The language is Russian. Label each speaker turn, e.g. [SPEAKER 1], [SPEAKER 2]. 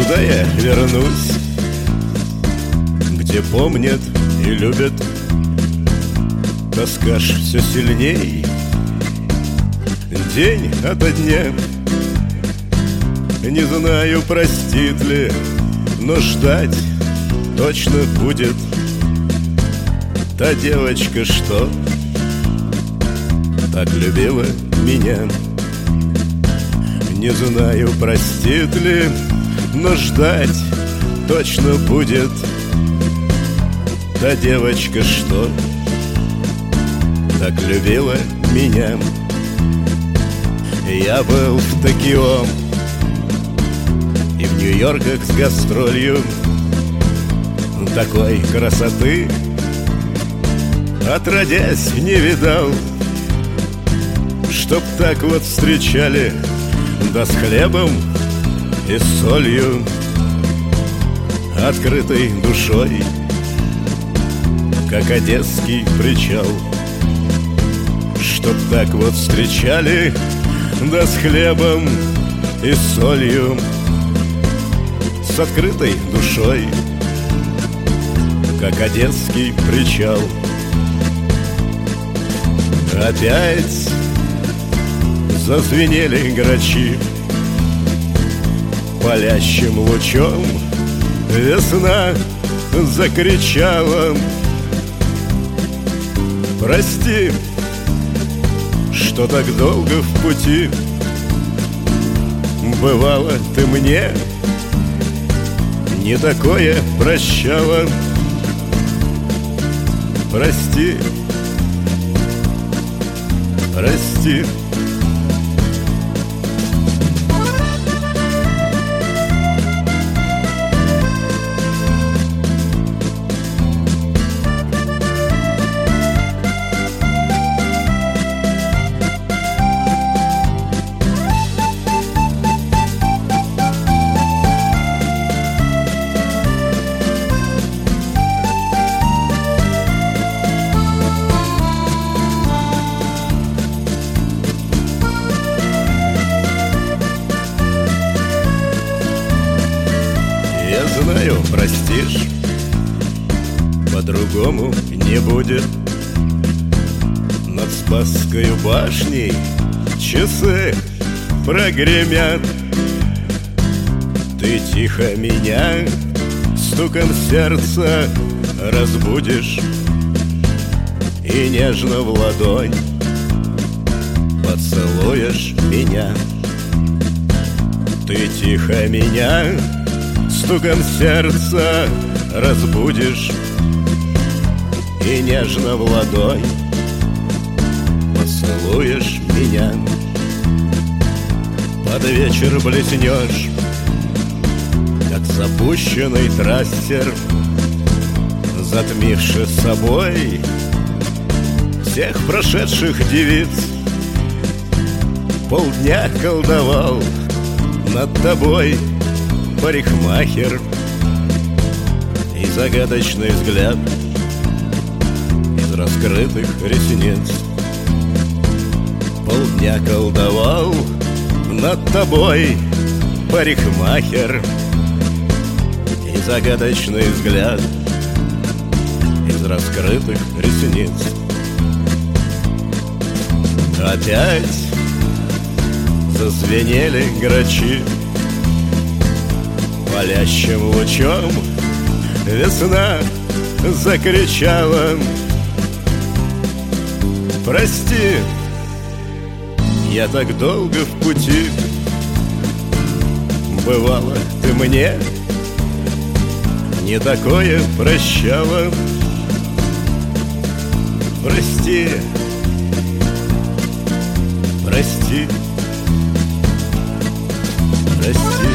[SPEAKER 1] Туда я вернусь, где помнят и любят. Тоска ж все сильней, день ото дня. Не знаю, простит ли, но ждать точно будет та девочка, что так любила меня. Не знаю, простит ли, но ждать точно будет та девочка, что так любила меня. Я был в Токио и в Нью-Йорках с гастролью. Такой красоты отродясь не видал, чтоб так вот встречали, да с хлебом и с солью, открытой душой, как одесский причал. Чтоб так вот встречали, да с хлебом и с солью, с открытой душой, как одесский причал. Опять зазвенели грачи, палящим лучом весна закричала: прости, что так долго в пути. Бывало, ты мне не такое прощала. Прости, прости. Я знаю, простишь, по-другому не будет. Над Спасскою башней часы прогремят. Ты тихо меня стуком сердца разбудишь и нежно в ладонь поцелуешь меня. Ты тихо меня стуком сердца разбудишь и нежно в ладонь поцелуешь меня. Под вечер блеснешь, как запущенный трассер, затмивший собой всех прошедших девиц. Полдня колдовал над тобой парикмахер, и загадочный взгляд из раскрытых ресниц. Полдня колдовал над тобой парикмахер, и загадочный взгляд из раскрытых ресниц. Опять зазвенели грачи, палящим лучом весна закричала: прости, я так долго в пути. Бывало, ты мне не такое прощала. Прости, прости, прости.